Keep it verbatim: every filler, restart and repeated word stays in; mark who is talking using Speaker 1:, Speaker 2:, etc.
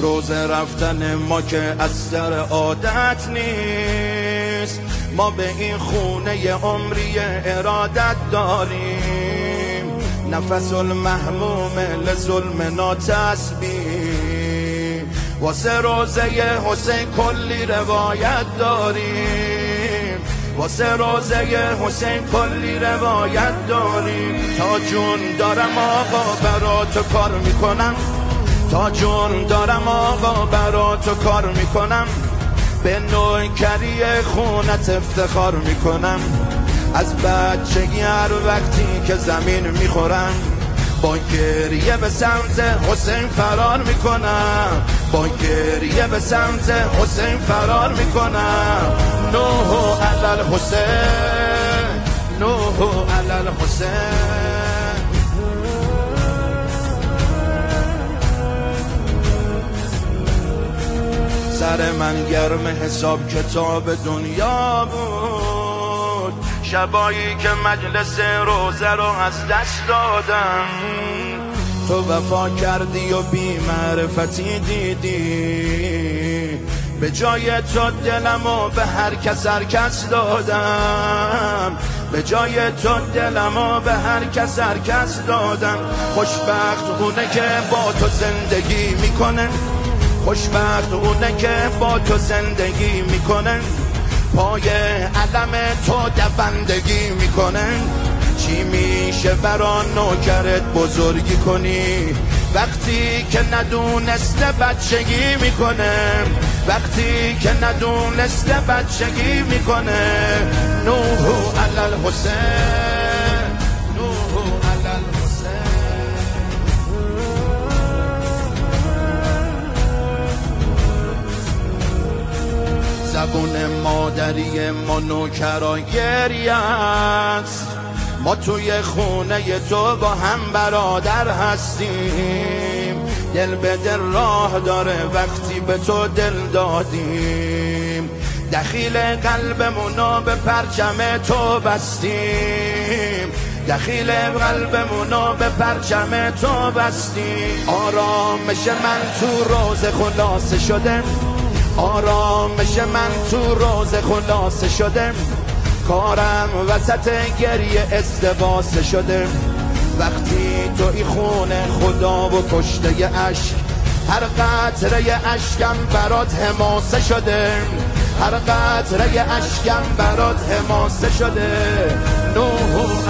Speaker 1: روزه رفتن ما که از سر عادت نیست، ما به این خونه عمری ارادت داریم. نفس المحموم لظلم ناتسبیح، واسه روزه حسین کلی روایت داریم. واسه روزه حسین کلی روایت داریم. تا جون دارم آقا برا تو کار میکنم، تا جون دارم آقا برا تو کار میکنم. به نوکری خونت افتخار میکنم. از بچگی هر وقتی که زمین میخورم، با گریه به سمت حسین فرار میکنم. با گریه به سمت حسین فرار میکنم. نوح علی الحسین، نوح علی الحسین. سر من گرم حساب کتاب دنیا بود، شبایی که مجلس روزه رو از دست دادم. تو وفا کردی و بی معرفتی دیدی، به جای تو دلمو به هر کس هر کس دادم. به جای تو دلمو به هر کس هر کس دادم. خوشبخت اونه که با تو زندگی میکنه، خوشبخت اونه که با تو زندگی میکنن. پای علم تو دوندگی میکنن. چی میشه برا نوکرت بزرگی کنی، وقتی که ندونسته بچگی میکنه، وقتی که ندونسته بچگی میکنه. نوح علی الحسین، نوح علی الحسین. زبون مادری ما نوکرا گریه است، ما توی خونه تو با هم برادر هستیم. دل به دل راه داره وقتی به تو دل دادیم. دخیل قلبمونو به پرچم تو بستیم، دخیل قلبمونو به پرچم تو بستیم. آرامش من تو روز خلاصه شده، آرامش من تو روز خلاصه شده. کارم وسط گریه استباسه شده. وقتی تو ای خونه خدا و کشته عشق، هر قطره اشکم برات حماسه شده، هر قطره اشکم برات حماسه شده. نوح